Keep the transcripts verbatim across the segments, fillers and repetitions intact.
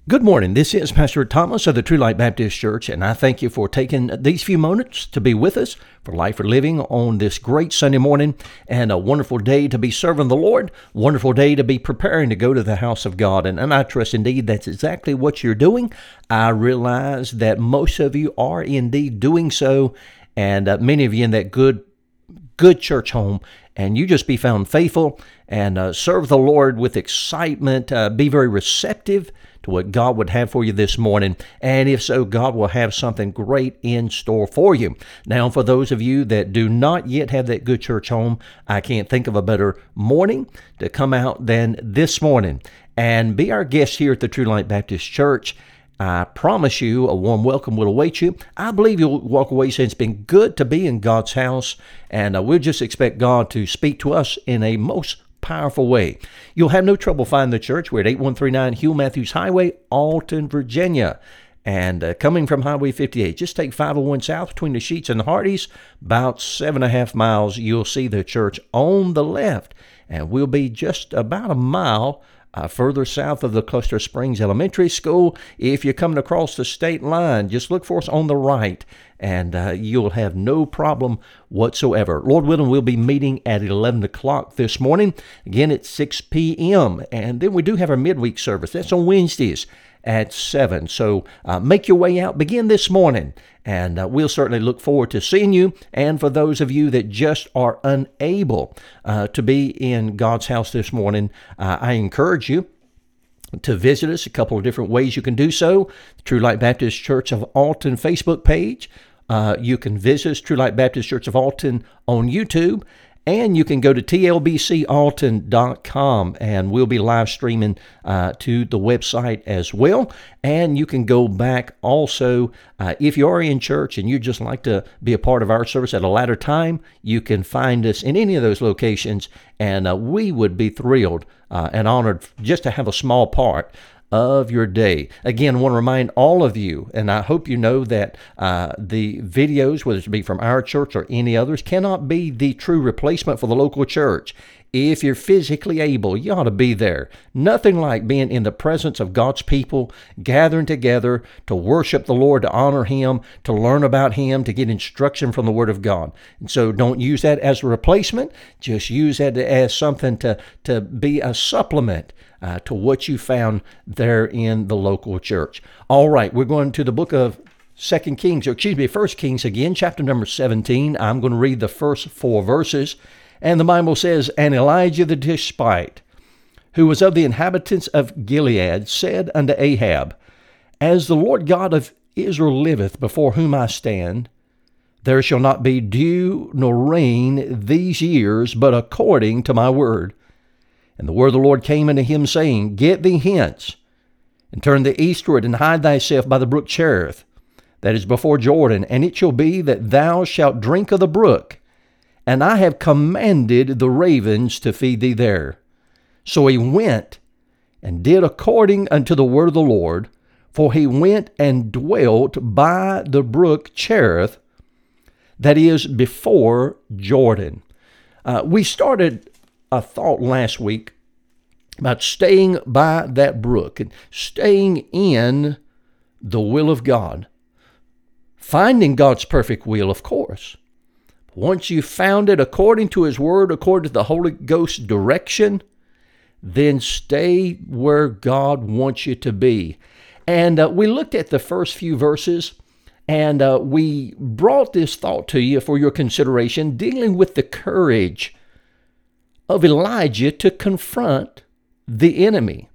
Good morning. This is Pastor Thomas of the True Light Baptist Church, and I thank you for taking these few moments to be with us for Life for Living on this great Sunday morning, and a wonderful day to be serving the Lord, wonderful day to be preparing to go to the house of God, and, and I trust indeed that's exactly what you're doing. I realize that most of you are indeed doing so, and uh, many of you in that good good church home, and you just be found faithful and uh, serve the Lord with excitement, uh, be very receptive to what God would have for you this morning. And if so, God will have something great in store for you. Now, for those of you that do not yet have that good church home, I can't think of a better morning to come out than this morning and be our guest here at the True Light Baptist Church. I promise you a warm welcome will await you. I believe you'll walk away saying it's been good to be in God's house, and uh, we'll just expect God to speak to us in a most powerful way. You'll have no trouble finding the church. We're at eighty-one thirty-nine Hugh Matthews Highway, Alton, Virginia. And uh, coming from Highway fifty-eight, just take five oh one South between the Sheets and the Hardys, about seven and a half miles, you'll see the church on the left. And we'll be just about a mile Uh, further south of the Cluster Springs Elementary School. If you're coming across the state line, just look for us on the right, and uh, you'll have no problem whatsoever. Lord willing, we'll be meeting at eleven o'clock this morning, again at six p.m., and then we do have our midweek service. That's on Wednesdays at seven. So uh, make your way out, begin this morning, and uh, we'll certainly look forward to seeing you. And for those of you that just are unable uh, to be in God's house this morning, uh, I encourage you to visit us. A couple of different ways you can do so. The True Light Baptist Church of Alton Facebook page. Uh, you can visit us, True Light Baptist Church of Alton, on YouTube. And you can go to T L B C alton dot com, and we'll be live streaming uh, to the website as well. And you can go back also, uh, if you are in church and you'd just like to be a part of our service at a later time, you can find us in any of those locations, and uh, we would be thrilled uh, and honored just to have a small part of your day. Again, I want to remind all of you, and I hope you know that uh, the videos, whether it be from our church or any others, cannot be the true replacement for the local church. If you're physically able, you ought to be there. Nothing like being in the presence of God's people, gathering together to worship the Lord, to honor Him, to learn about Him, to get instruction from the Word of God. And so don't use that as a replacement. Just use that as something to, to be a supplement uh, to what you found there in the local church. All right, we're going to the book of Second Kings, or excuse me, First Kings again, chapter number seventeen. I'm going to read the first four verses. And the Bible says, "And Elijah the Tishbite, who was of the inhabitants of Gilead, said unto Ahab, As the Lord God of Israel liveth, before whom I stand, there shall not be dew nor rain these years, but according to my word. And the word of the Lord came unto him, saying, Get thee hence, and turn thee eastward, and hide thyself by the brook Cherith, that is before Jordan, and it shall be that thou shalt drink of the brook, and I have commanded the ravens to feed thee there. So he went and did according unto the word of the Lord, for he went and dwelt by the brook Cherith, that is before Jordan." Uh, we started a thought last week about staying by that brook and staying in the will of God. Finding God's perfect will, of course. Once you've found it according to His Word, according to the Holy Ghost's direction, then stay where God wants you to be. And uh, we looked at the first few verses, and uh, we brought this thought to you for your consideration, dealing with the courage of Elijah to confront the enemy.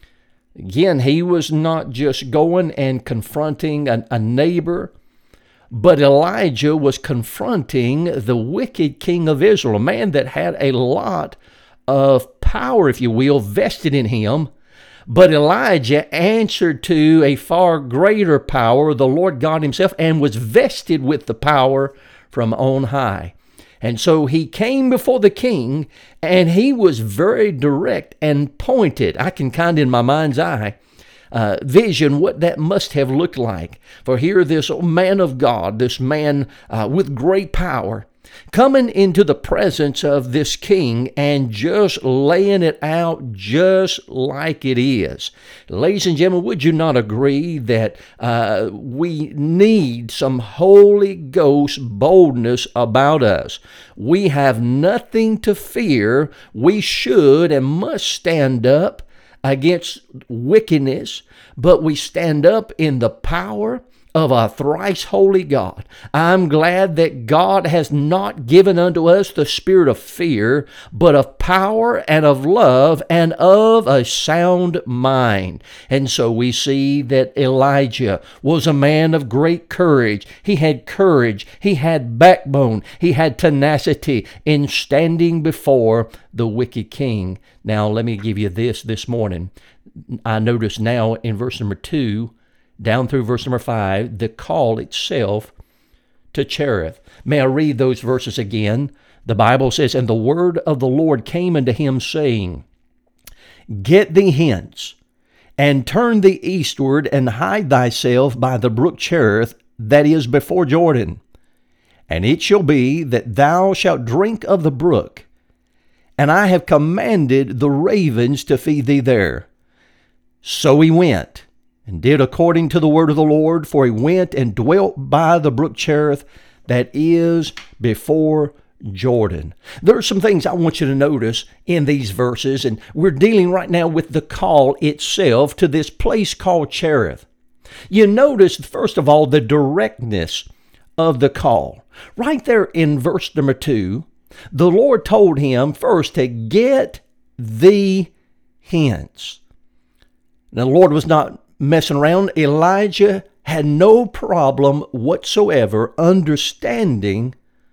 Again, he was not just going and confronting a, a neighbor, but Elijah was confronting the wicked king of Israel, a man that had a lot of power, if you will, vested in him. But Elijah answered to a far greater power, the Lord God Himself, and was vested with the power from on high. And so he came before the king, and he was very direct and pointed. I can kind of, in my mind's eye, Uh, vision what that must have looked like. For here, this man of God, this man uh, with great power, coming into the presence of this king and just laying it out just like it is. Ladies and gentlemen, would you not agree that uh, we need some Holy Ghost boldness about us? We have nothing to fear. We should and must stand up against wickedness, but we stand up in the power of a thrice holy God. I'm glad that God has not given unto us the spirit of fear, but of power and of love and of a sound mind. And so we see that Elijah was a man of great courage. He had courage, he had backbone, he had tenacity in standing before the wicked king. Now let me give you this this morning. I notice now in verse number two, down through verse number five, the call itself to Cherith. May I read those verses again? The Bible says, "And the word of the Lord came unto him, saying, Get thee hence, and turn thee eastward, and hide thyself by the brook Cherith, that is before Jordan. And it shall be that thou shalt drink of the brook, and I have commanded the ravens to feed thee there." So he went and did according to the word of the Lord, for he went and dwelt by the brook Cherith, that is before Jordan. There are some things I want you to notice in these verses, and we're dealing right now with the call itself to this place called Cherith. You notice, first of all, the directness of the call. Right there in verse number two, the Lord told him first to get thee hence. Now, the Lord was not messing around. Elijah had no problem whatsoever understanding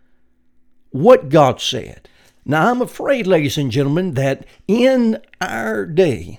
what God said. Now, I'm afraid, ladies and gentlemen, that in our day,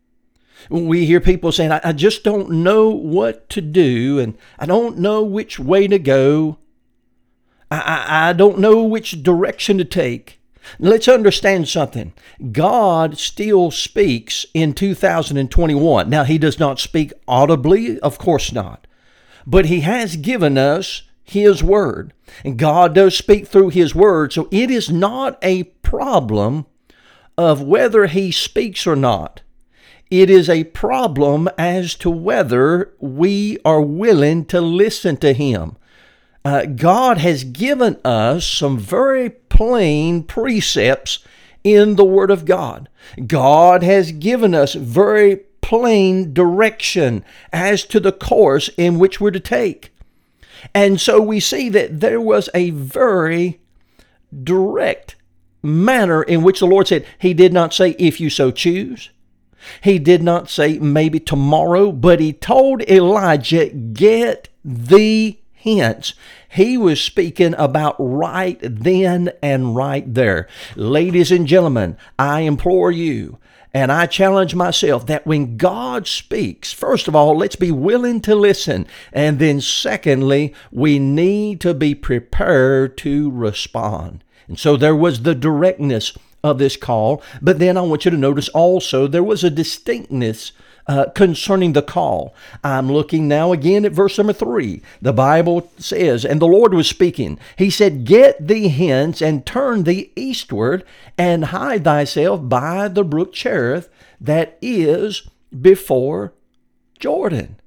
we hear people saying, I, I just don't know what to do, and I don't know which way to go. I, I, I don't know which direction to take. Let's understand something. God still speaks in two thousand twenty-one. Now, he does not speak audibly, of course not. But he has given us his word. And God does speak through his word. So it is not a problem of whether he speaks or not. It is a problem as to whether we are willing to listen to him. Uh, God has given us some very plain precepts in the Word of God. God has given us very plain direction as to the course in which we're to take. And so we see that there was a very direct manner in which the Lord said, he did not say, if you so choose. He did not say maybe tomorrow, but he told Elijah, get thee hence. He was speaking about right then and right there. Ladies and gentlemen, I implore you, and I challenge myself, that when God speaks, first of all, let's be willing to listen. And then secondly, we need to be prepared to respond. And so there was the directness of this call. But then I want you to notice also there was a distinctness Uh, concerning the call. I'm looking now again at verse number three. The Bible says, and the Lord was speaking. He said, get thee hence and turn thee eastward and hide thyself by the brook Cherith, that is before Jordan.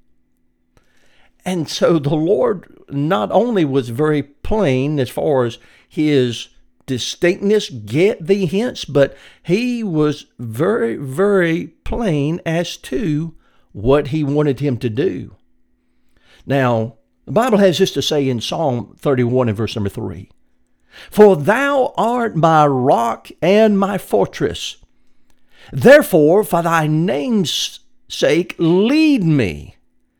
And so the Lord not only was very plain as far as his distinctness, get thee hence, but he was very, very plain as to what he wanted him to do. Now, the Bible has this to say in Psalm thirty-one and verse number three. For thou art my rock and my fortress. Therefore, for thy name's sake, lead me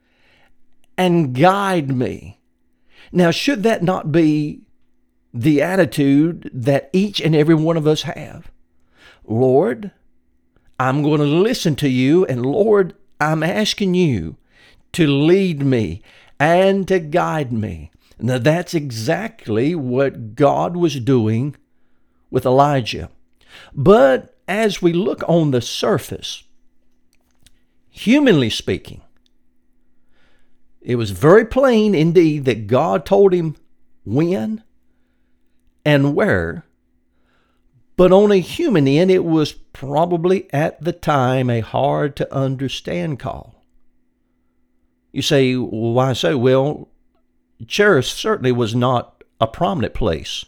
and guide me. Now, should that not be the attitude that each and every one of us have? Lord, I'm going to listen to you, and Lord, I'm asking you to lead me and to guide me. Now, that's exactly what God was doing with Elijah. But as we look on the surface, humanly speaking, it was very plain indeed that God told him when and where, but on a human end, it was probably at the time a hard to understand call. You say, well, why so? Well, Cherith certainly was not a prominent place.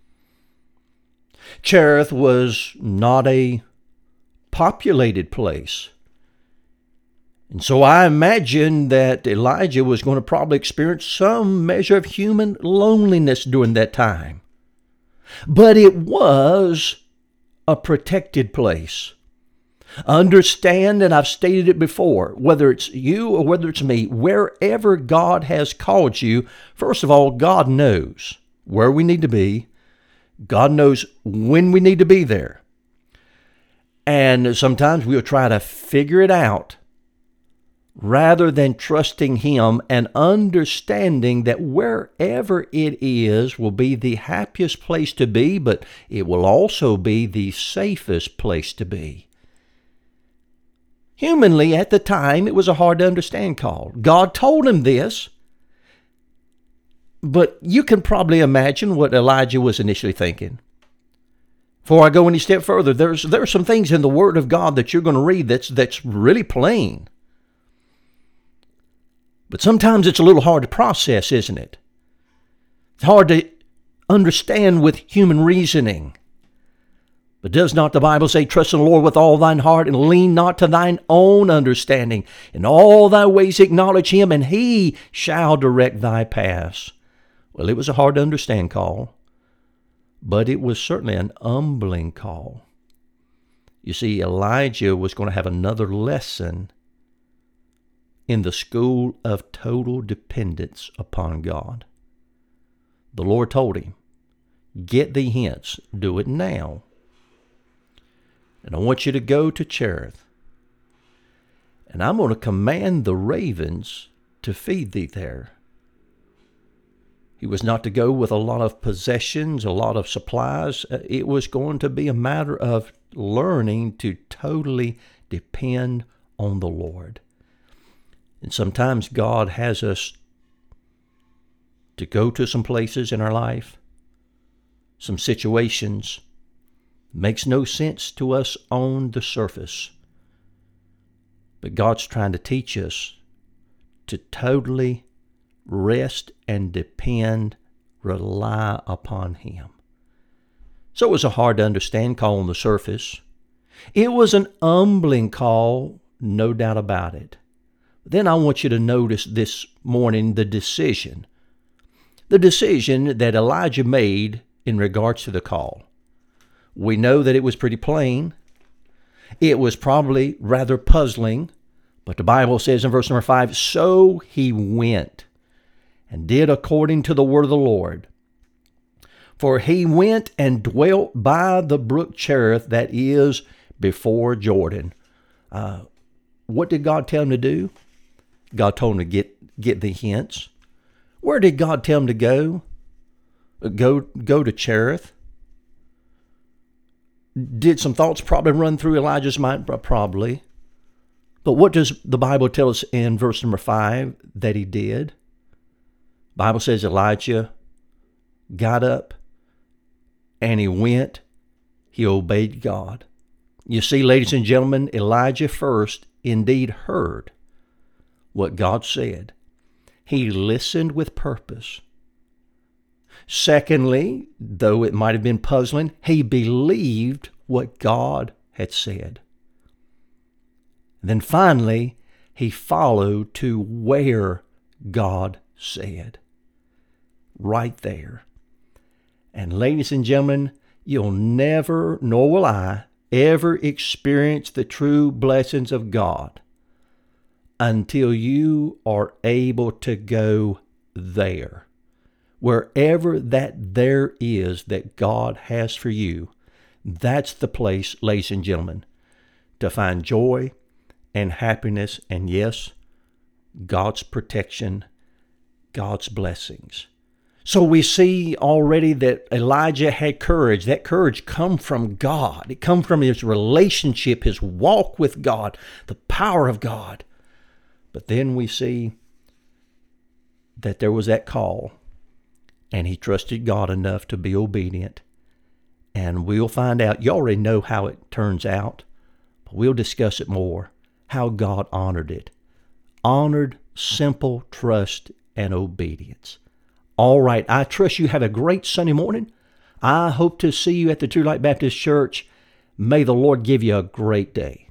Cherith was not a populated place. And so I imagine that Elijah was going to probably experience some measure of human loneliness during that time. But it was a protected place. Understand, and I've stated it before, whether it's you or whether it's me, wherever God has called you, first of all, God knows where we need to be. God knows when we need to be there. And sometimes we'll try to figure it out rather than trusting Him and understanding that wherever it is will be the happiest place to be, but it will also be the safest place to be. Humanly, at the time, it was a hard to understand call. God told him this, but you can probably imagine what Elijah was initially thinking. Before I go any step further, there's there are some things in the Word of God that you're going to read that's that's really plain. But sometimes it's a little hard to process, isn't it? It's hard to understand with human reasoning. But does not the Bible say, trust in the Lord with all thine heart and lean not to thine own understanding? In all thy ways acknowledge Him, and He shall direct thy paths. Well, it was a hard to understand call, but it was certainly an humbling call. You see, Elijah was going to have another lesson in the school of total dependence upon God. The Lord told him, get thee hence, do it now. And I want you to go to Cherith, and I'm going to command the ravens to feed thee there. He was not to go with a lot of possessions, a lot of supplies. It was going to be a matter of learning to totally depend on the Lord. And sometimes God has us to go to some places in our life, some situations. Makes no sense to us on the surface. But God's trying to teach us to totally rest and depend, rely upon Him. So it was a hard to understand call on the surface. It was an humbling call, no doubt about it. Then I want you to notice this morning the decision. The decision that Elijah made in regards to the call. We know that it was pretty plain. It was probably rather puzzling, but the Bible says in verse number five, so he went and did according to the word of the Lord. For he went and dwelt by the brook Cherith, that is before Jordan. Uh, what did God tell him to do? God told him to get, get the hints. Where did God tell him to go? Go, go to Cherith. Did some thoughts probably run through Elijah's mind? Probably. But what does the Bible tell us in verse number five that he did? The Bible says Elijah got up and he went. He obeyed God. You see, ladies and gentlemen, Elijah first indeed heard what God said. He listened with purpose. Secondly, though it might have been puzzling, he believed what God had said. Then finally, he followed to where God said. Right there. And ladies and gentlemen, you'll never, nor will I, ever experience the true blessings of God until you are able to go there. Wherever that there is that God has for you, that's the place, ladies and gentlemen, to find joy and happiness and, yes, God's protection, God's blessings. So we see already that Elijah had courage. That courage come from God. It come from his relationship, his walk with God, the power of God. But then we see that there was that call. and he trusted God enough to be obedient. And we'll find out. You already know how it turns out, but we'll discuss it more, how God honored it. Honored simple trust and obedience. All right, I trust you have a great Sunday morning. I hope to see you at the True Light Baptist Church. May the Lord give you a great day.